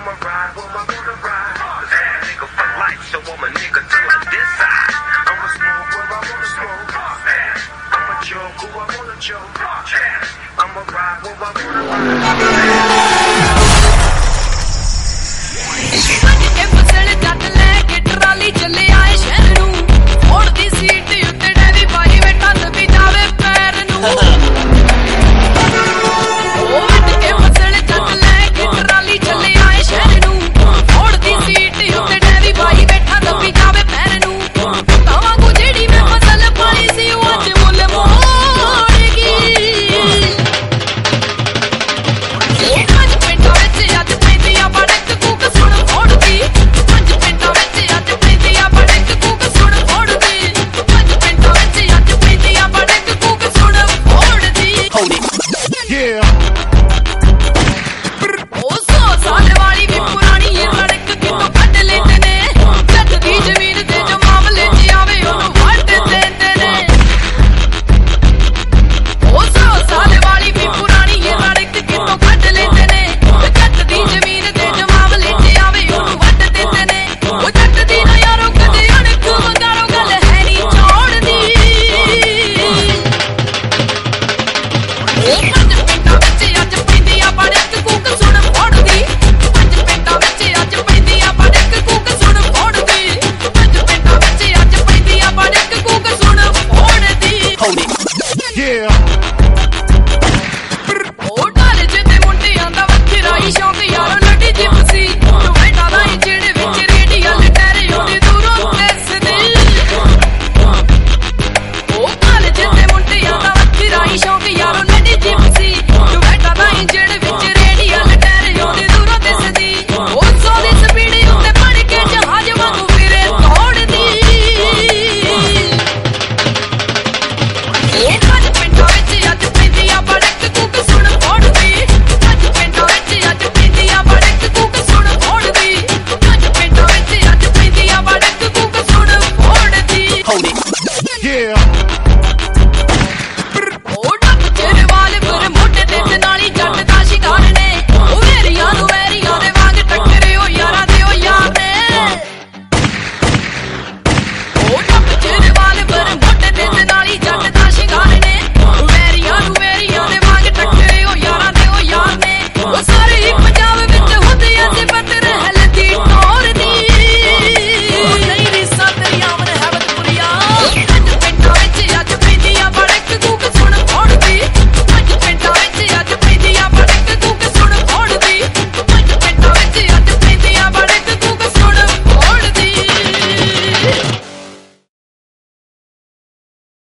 I'ma ride with my motor ride. Cause I'm a nigga for life, so I'm a nigga till I decide. I'ma smoke where I wanna smoke. I'ma joke who I wanna joke. I'ma ride where I wanna ride. चले आए शहर नू और दी seat उत्ते daddy भाई बैठा दबी जावे पैर नू ओ वट के मसले जग लेके ट्राली चले आए शहर नू और दी सीट उत्ते डैडी भाई बैठा दबी जावे पैर नू तावा को जेड़ी मैं फसल पाई सी ओ अज मुल मोड़गी ओ पंज पिंडां विच अज पैंदियां बड़क कूक सुण मोड़दी पंज पिंडां विच Yeah.